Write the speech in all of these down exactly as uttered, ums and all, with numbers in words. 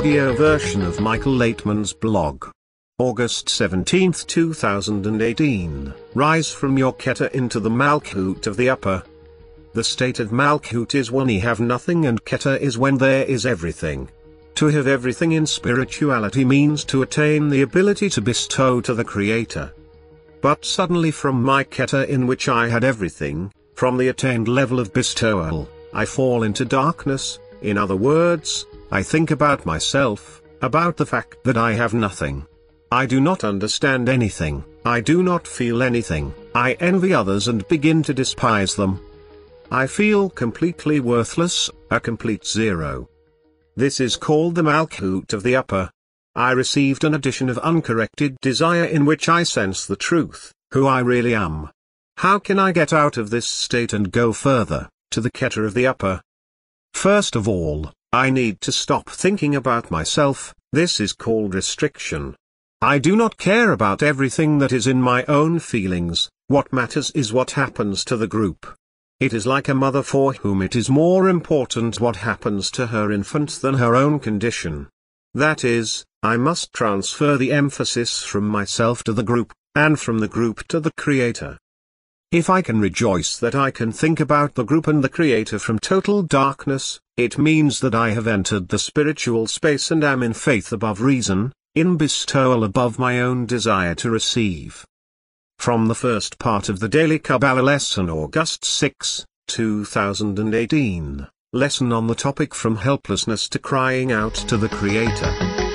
audio version of Michael Laitman's blog. August seventeenth two thousand eighteen. Rise from your Keter into the Malkut of the Upper. The state of Malkut is when you have nothing, and Keter is when there is everything. To have everything in spirituality means to attain the ability to bestow to the Creator. But suddenly from my Keter, in which I had everything, from the attained level of bestowal, I fall into darkness. In other words, I think about myself, about the fact that I have nothing. I do not understand anything, I do not feel anything, I envy others and begin to despise them. I feel completely worthless, a complete zero. This is called the Malkut of the Upper. I received an addition of uncorrected desire in which I sense the truth, who I really am. How can I get out of this state and go further, to the Keter of the Upper? First of all, I need to stop thinking about myself. This is called restriction. I do not care about everything that is in my own feelings. What matters is what happens to the group. It is like a mother for whom it is more important what happens to her infant than her own condition. That is, I must transfer the emphasis from myself to the group, and from the group to the Creator. If I can rejoice that I can think about the group and the Creator from total darkness, it means that I have entered the spiritual space and am in faith above reason, in bestowal above my own desire to receive. From the first part of the Daily Kabbalah Lesson, August sixth, two thousand eighteen, lesson on the topic From Helplessness to Crying Out to the Creator.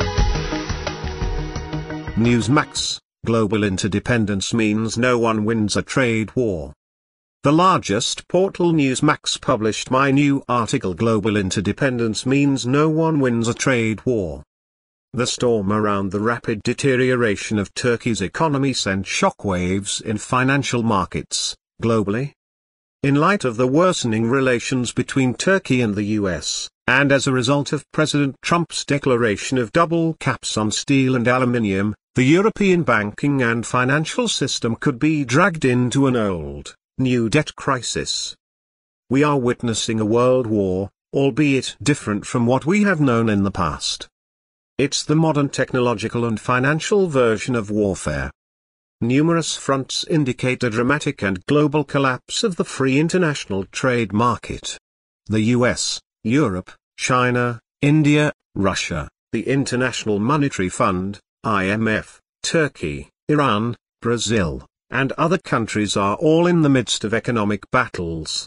Newsmax: Global interdependence means no one wins a trade war. The largest portal Newsmax published my new article Global interdependence means no one wins a trade war. The storm around the rapid deterioration of Turkey's economy sent shockwaves in financial markets, globally. In light of the worsening relations between Turkey and the U S, and as a result of President Trump's declaration of double caps on steel and aluminium, the European banking and financial system could be dragged into an old, new debt crisis. We are witnessing a world war, albeit different from what we have known in the past. It's the modern technological and financial version of warfare. Numerous fronts indicate a dramatic and global collapse of the free international trade market. The U S, Europe, China, India, Russia, the International Monetary Fund, I M F, Turkey, Iran, Brazil, and other countries are all in the midst of economic battles.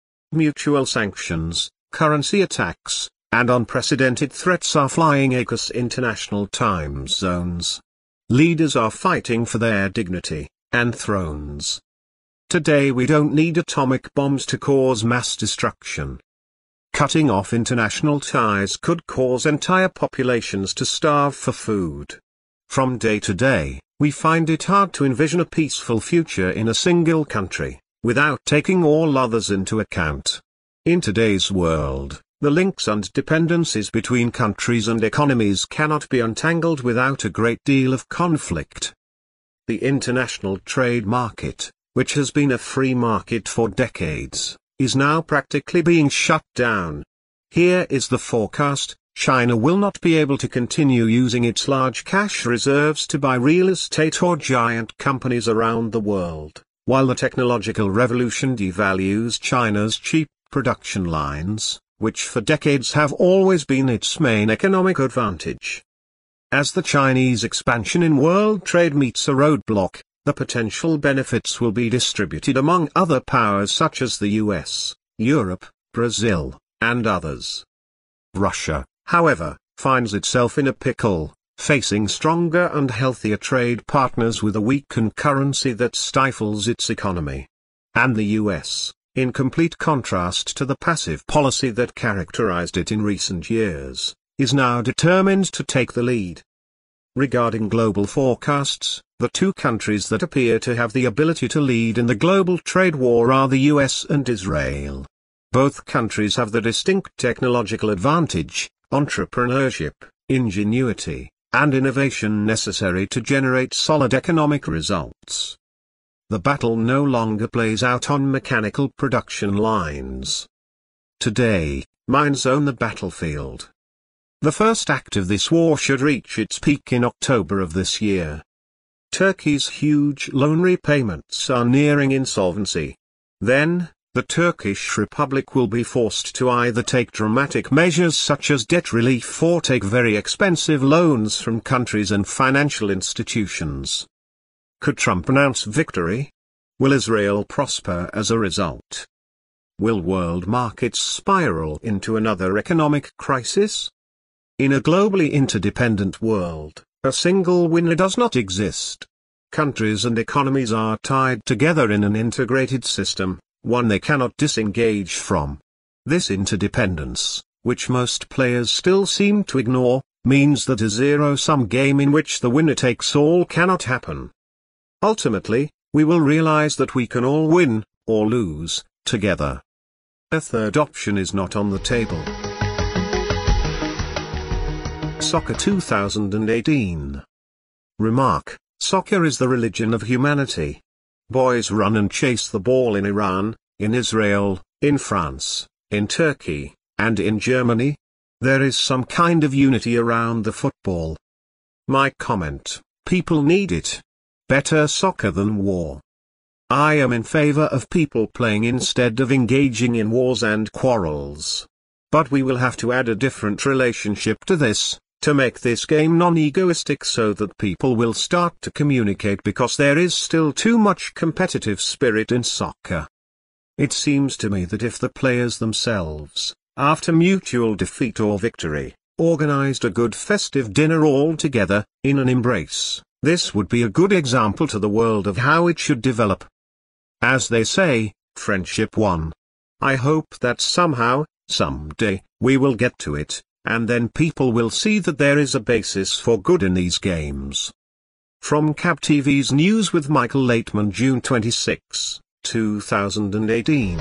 Mutual sanctions, currency attacks, and unprecedented threats are flying across international time zones. Leaders are fighting for their dignity and thrones. Today we don't need atomic bombs to cause mass destruction. Cutting off international ties could cause entire populations to starve for food. From day to day, we find it hard to envision a peaceful future in a single country, without taking all others into account. In today's world, the links and dependencies between countries and economies cannot be untangled without a great deal of conflict. The international trade market, which has been a free market for decades, is now practically being shut down. Here is the forecast: China will not be able to continue using its large cash reserves to buy real estate or giant companies around the world, while the technological revolution devalues China's cheap production lines, which for decades have always been its main economic advantage. As the Chinese expansion in world trade meets a roadblock, the potential benefits will be distributed among other powers such as the U S, Europe, Brazil, and others. Russia, however, finds itself in a pickle, facing stronger and healthier trade partners with a weakened currency that stifles its economy. And the U S, in complete contrast to the passive policy that characterized it in recent years, is now determined to take the lead. Regarding global forecasts, the two countries that appear to have the ability to lead in the global trade war are the U S and Israel. Both countries have the distinct technological advantage, entrepreneurship, ingenuity, and innovation necessary to generate solid economic results. The battle no longer plays out on mechanical production lines. Today, minds own the battlefield. The first act of this war should reach its peak in October of this year. Turkey's huge loan repayments are nearing insolvency. Then, the Turkish Republic will be forced to either take dramatic measures such as debt relief or take very expensive loans from countries and financial institutions. Could Trump announce victory? Will Israel prosper as a result? Will world markets spiral into another economic crisis? In a globally interdependent world, a single winner does not exist. Countries and economies are tied together in an integrated system, one they cannot disengage from. This interdependence, which most players still seem to ignore, means that a zero-sum game in which the winner takes all cannot happen. Ultimately, we will realize that we can all win, or lose, together. A third option is not on the table. Soccer two thousand eighteen. Remark: soccer is the religion of humanity. Boys run and chase the ball in Iran, in Israel, in France, in Turkey, and in Germany. There is some kind of unity around the football. My comment: people need it. Better soccer than war. I am in favor of people playing instead of engaging in wars and quarrels. But we will have to add a different relationship to this, to make this game non-egoistic so that people will start to communicate, because there is still too much competitive spirit in soccer. It seems to me that if the players themselves, after mutual defeat or victory, organized a good festive dinner all together, in an embrace, this would be a good example to the world of how it should develop. As they say, friendship won. I hope that somehow, someday, we will get to it, and then people will see that there is a basis for good in these games. From C A B T V's News with Michael Laitman, June twenty-sixth, two thousand eighteen.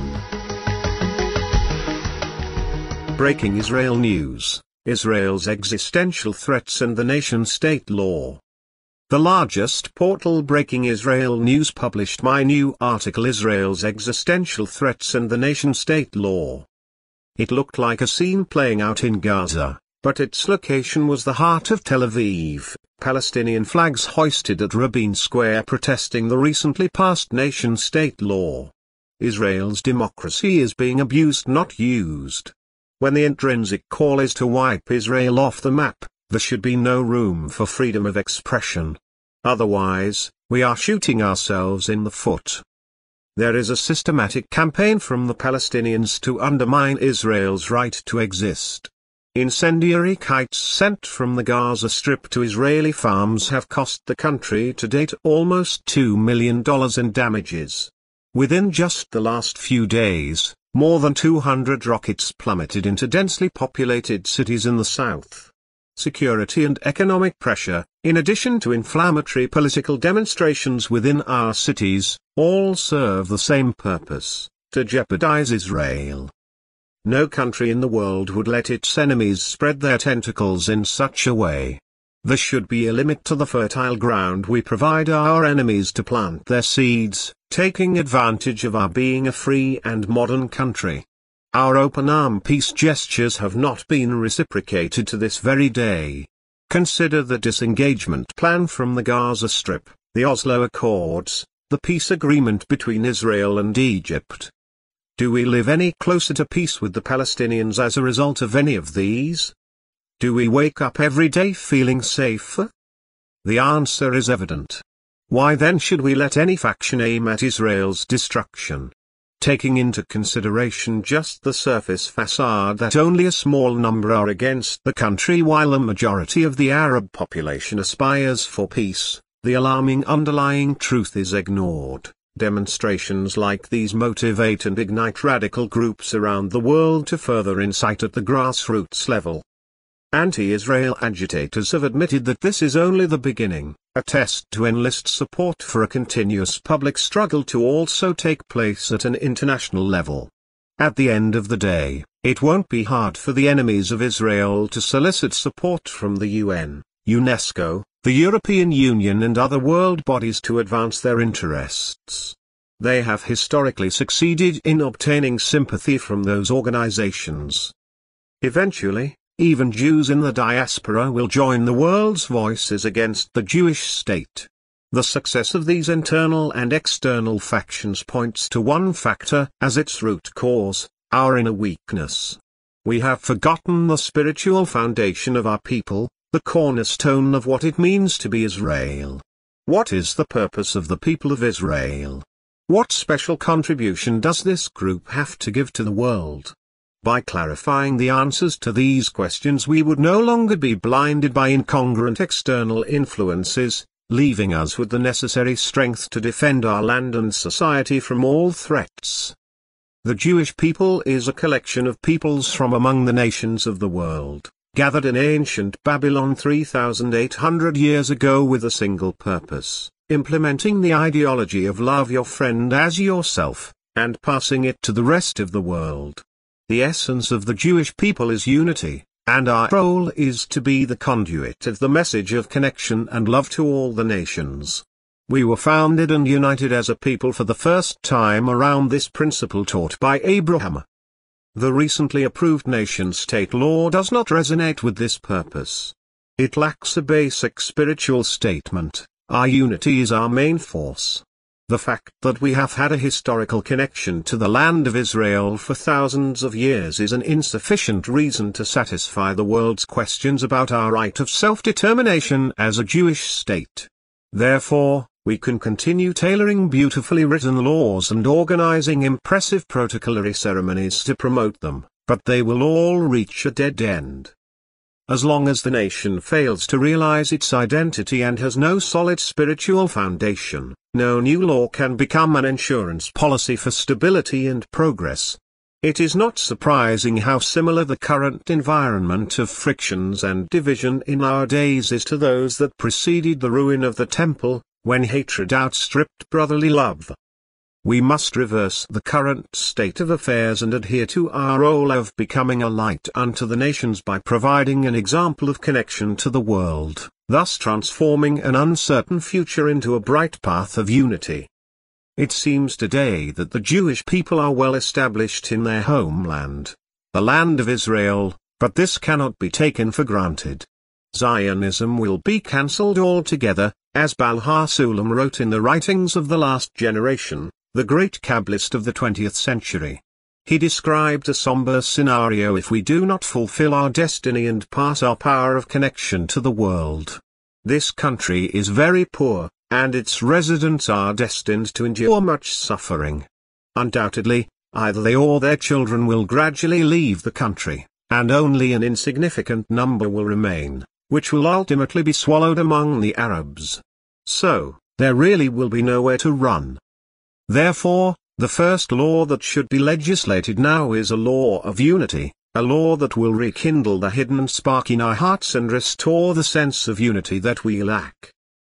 Breaking Israel news: Israel's existential threats and the nation-state law. The largest portal Breaking Israel News published my new article, Israel's Existential Threats and the Nation-State Law. It looked like a scene playing out in Gaza, but its location was the heart of Tel Aviv, Palestinian flags hoisted at Rabin Square protesting the recently passed nation-state law. Israel's democracy is being abused, not used. When the intrinsic call is to wipe Israel off the map, there should be no room for freedom of expression. Otherwise, we are shooting ourselves in the foot. There is a systematic campaign from the Palestinians to undermine Israel's right to exist. Incendiary kites sent from the Gaza Strip to Israeli farms have cost the country to date almost two million dollars in damages. Within just the last few days, more than two hundred rockets plummeted into densely populated cities in the south. Security and economic pressure, in addition to inflammatory political demonstrations within our cities, all serve the same purpose: to jeopardize Israel. No country in the world would let its enemies spread their tentacles in such a way. There should be a limit to the fertile ground we provide our enemies to plant their seeds, taking advantage of our being a free and modern country. Our open-arm peace gestures have not been reciprocated to this very day. Consider the disengagement plan from the Gaza Strip, the Oslo Accords, the peace agreement between Israel and Egypt. Do we live any closer to peace with the Palestinians as a result of any of these? Do we wake up every day feeling safer? The answer is evident. Why then should we let any faction aim at Israel's destruction? Taking into consideration just the surface facade that only a small number are against the country while a majority of the Arab population aspires for peace, the alarming underlying truth is ignored. Demonstrations like these motivate and ignite radical groups around the world to further incite at the grassroots level. Anti-Israel agitators have admitted that this is only the beginning, a test to enlist support for a continuous public struggle to also take place at an international level. At the end of the day, it won't be hard for the enemies of Israel to solicit support from the U N, UNESCO, the European Union and other world bodies to advance their interests. They have historically succeeded in obtaining sympathy from those organizations. Eventually, even Jews in the diaspora will join the world's voices against the Jewish state. The success of these internal and external factions points to one factor as its root cause: our inner weakness. We have forgotten the spiritual foundation of our people, the cornerstone of what it means to be Israel. What is the purpose of the people of Israel? What special contribution does this group have to give to the world? By clarifying the answers to these questions, we would no longer be blinded by incongruent external influences, leaving us with the necessary strength to defend our land and society from all threats. The Jewish people is a collection of peoples from among the nations of the world, gathered in ancient Babylon three thousand eight hundred years ago with a single purpose: implementing the ideology of love your friend as yourself, and passing it to the rest of the world. The essence of the Jewish people is unity, and our role is to be the conduit of the message of connection and love to all the nations. We were founded and united as a people for the first time around this principle taught by Abraham. The recently approved nation-state law does not resonate with this purpose. It lacks a basic spiritual statement: our unity is our main force. The fact that we have had a historical connection to the land of Israel for thousands of years is an insufficient reason to satisfy the world's questions about our right of self-determination as a Jewish state. Therefore, we can continue tailoring beautifully written laws and organizing impressive protocol ceremonies to promote them, but they will all reach a dead end. As long as the nation fails to realize its identity and has no solid spiritual foundation, no new law can become an insurance policy for stability and progress. It is not surprising how similar the current environment of frictions and division in our days is to those that preceded the ruin of the temple, when hatred outstripped brotherly love. We must reverse the current state of affairs and adhere to our role of becoming a light unto the nations by providing an example of connection to the world, thus transforming an uncertain future into a bright path of unity. It seems today that the Jewish people are well established in their homeland, the land of Israel, but this cannot be taken for granted. Zionism will be cancelled altogether, as Baal HaSulam wrote in the writings of the last generation, the great Kabbalist of the twentieth century. He described a somber scenario if we do not fulfill our destiny and pass our power of connection to the world. This country is very poor, and its residents are destined to endure much suffering. Undoubtedly, either they or their children will gradually leave the country, and only an insignificant number will remain, which will ultimately be swallowed among the Arabs. So, there really will be nowhere to run. Therefore, the first law that should be legislated now is a law of unity, a law that will rekindle the hidden spark in our hearts and restore the sense of unity that we lack.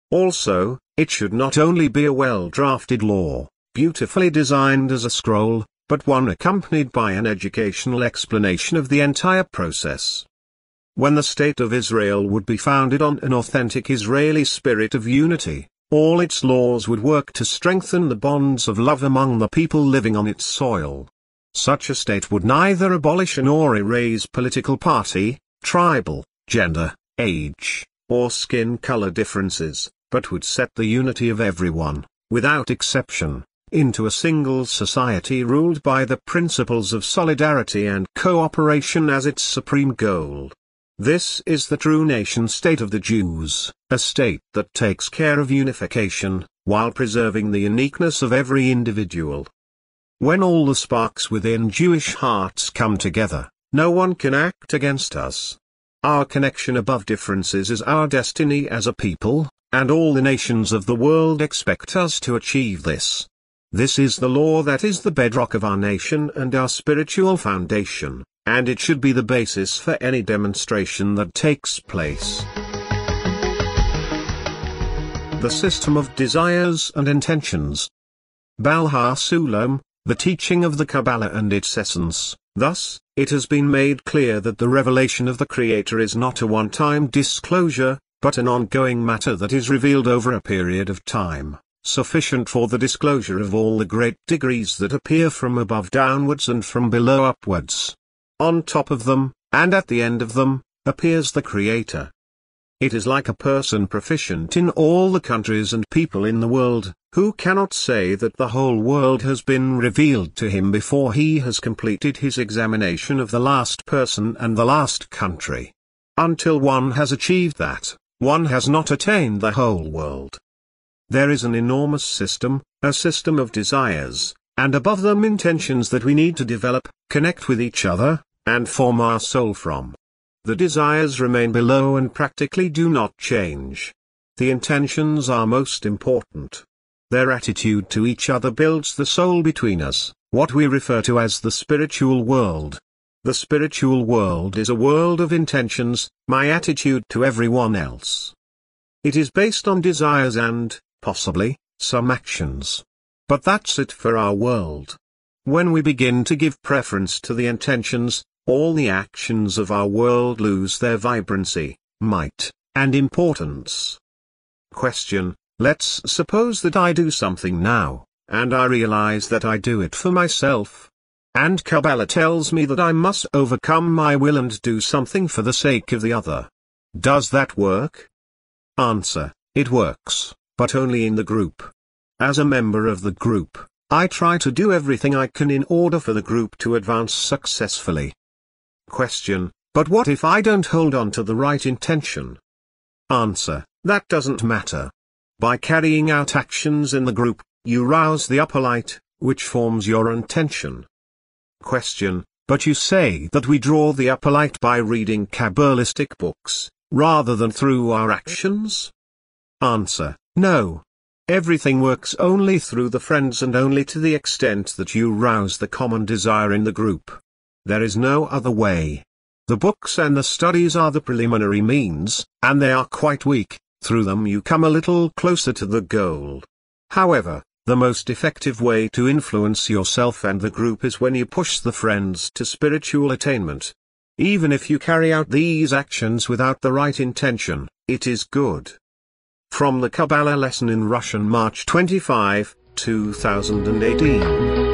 Also, it should not only be a well-drafted law, beautifully designed as a scroll, but one accompanied by an educational explanation of the entire process. When the State of Israel would be founded on an authentic Israeli spirit of unity, all its laws would work to strengthen the bonds of love among the people living on its soil. Such a state would neither abolish nor erase political party, tribal, gender, age, or skin color differences, but would set the unity of everyone, without exception, into a single society ruled by the principles of solidarity and cooperation as its supreme goal. This is the true nation-state of the Jews, a state that takes care of unification, while preserving the uniqueness of every individual. When all the sparks within Jewish hearts come together, no one can act against us. Our connection above differences is our destiny as a people, and all the nations of the world expect us to achieve this. This is the law that is the bedrock of our nation and our spiritual foundation, and it should be the basis for any demonstration that takes place. The system of desires and intentions. Baal HaSulam, the teaching of the Kabbalah and its essence. Thus, it has been made clear that the revelation of the Creator is not a one-time disclosure, but an ongoing matter that is revealed over a period of time, sufficient for the disclosure of all the great degrees that appear from above downwards and from below upwards. On top of them, and at the end of them, appears the Creator. It is like a person proficient in all the countries and people in the world, who cannot say that the whole world has been revealed to him before he has completed his examination of the last person and the last country. Until one has achieved that, one has not attained the whole world. There is an enormous system, a system of desires, and above them intentions that we need to develop, connect with each other, and form our soul from. The desires remain below and practically do not change. The intentions are most important. Their attitude to each other builds the soul between us, what we refer to as the spiritual world. The spiritual world is a world of intentions, my attitude to everyone else. It is based on desires and, possibly, some actions. But that's it for our world. When we begin to give preference to the intentions, all the actions of our world lose their vibrancy, might, and importance. Question: let's suppose that I do something now, and I realize that I do it for myself. And Kabbalah tells me that I must overcome my will and do something for the sake of the other. Does that work? Answer: it works, but only in the group. As a member of the group, I try to do everything I can in order for the group to advance successfully. Question: but what if I don't hold on to the right intention? Answer: that doesn't matter. By carrying out actions in the group, you rouse the upper light, which forms your intention. Question: but you say that we draw the upper light by reading Kabbalistic books, rather than through our actions? Answer: no. Everything works only through the friends and only to the extent that you rouse the common desire in the group. There is no other way. The books and the studies are the preliminary means, and they are quite weak. Through them you come a little closer to the goal. However, the most effective way to influence yourself and the group is when you push the friends to spiritual attainment. Even if you carry out these actions without the right intention, it is good. From the Kabbalah lesson in Russian, March twenty-fifth, two thousand eighteen.